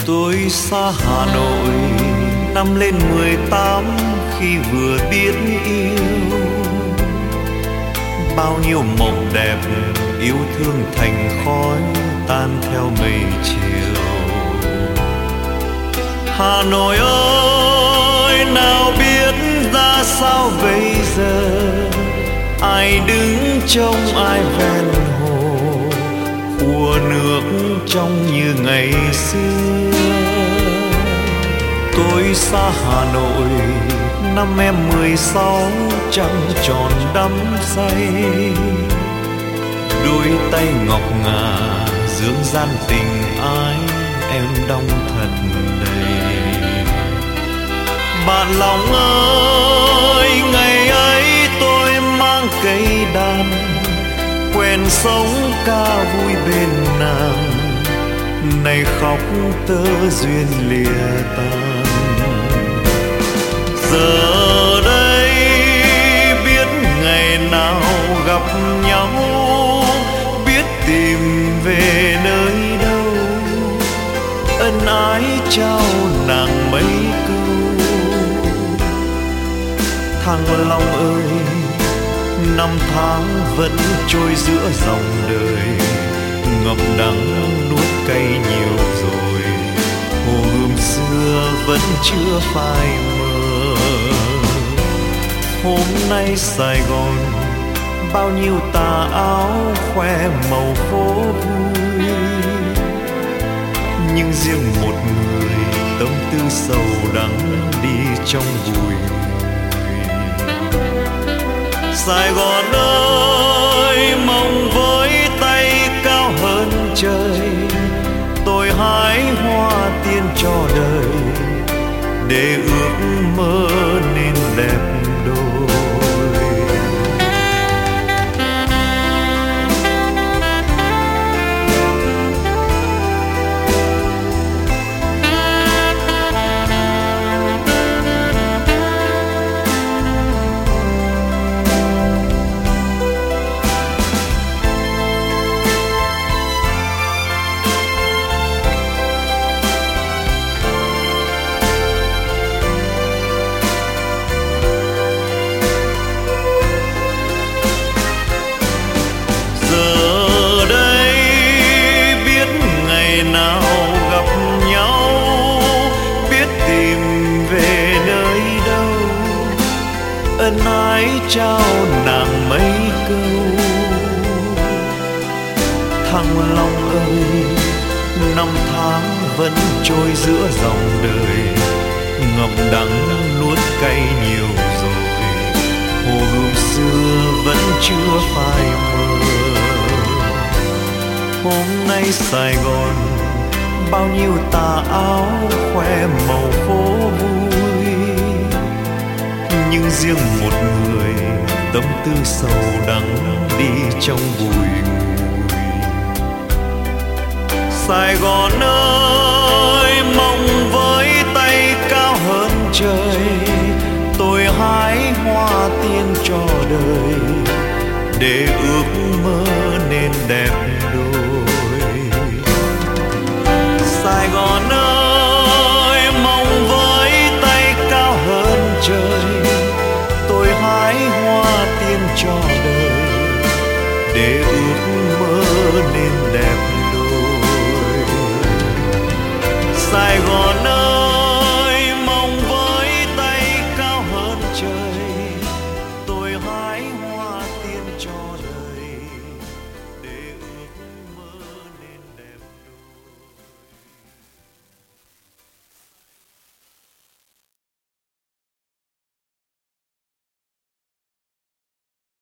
Tôi xa Hà Nội năm lên 18 khi vừa biết yêu. Bao nhiêu mộng đẹp yêu thương thành khói tan theo mây chiều. Hà Nội ơi, nào biết ra sao bây giờ, ai đứng trông ai ven hồ, ùa nước trong như ngày xưa. Tôi xa Hà Nội năm em 16 trăng tròn đắm say. Đôi tay ngọc ngà dương gian tình ái em đong thật đầy. Bạn lòng ơi, ngày ấy tôi mang cây đàn, quen sống ca vui bên nàng. Này khóc tơ duyên lìa tan. Giờ đây biết ngày nào gặp nhau, biết tìm về nơi đâu. Ân ái trao nàng mấy câu. Thăng Long ơi, năm tháng vẫn trôi giữa dòng đời, ngậm đắng nuốt cay nhiều rồi. Hồ Gươm xưa vẫn chưa phai mờ. Hôm nay Sài Gòn bao nhiêu tà áo khoe màu phố vui, nhưng riêng một người tâm tư sầu đắng đi trong bụi. Sài Gòn ơi, mong với tay cao hơn trời, tôi hái hoa tiên cho đời, để ước mơ nên đẹp đôi. Ân ái trao nàng mấy câu. Thăng Long ơi, năm tháng vẫn trôi giữa dòng đời, ngậm đắng nuốt cay nhiều rồi. Hồ Gươm xưa vẫn chưa phai mờ. Hôm nay Sài Gòn bao nhiêu tà áo khoe màu phố vui, nhưng riêng một người tâm tư sầu đắng đi trong bụi ngùi. Sài Gòn ơi, mong với tay cao hơn trời, tôi hái hoa tiên cho đời, để ước mơ nên đẹp đôi. Sài Gòn ơi, mong với tay cao hơn trời, tôi hái hoa tiên cho đời, để ước mơ nên đẹp đôi. Sài Gòn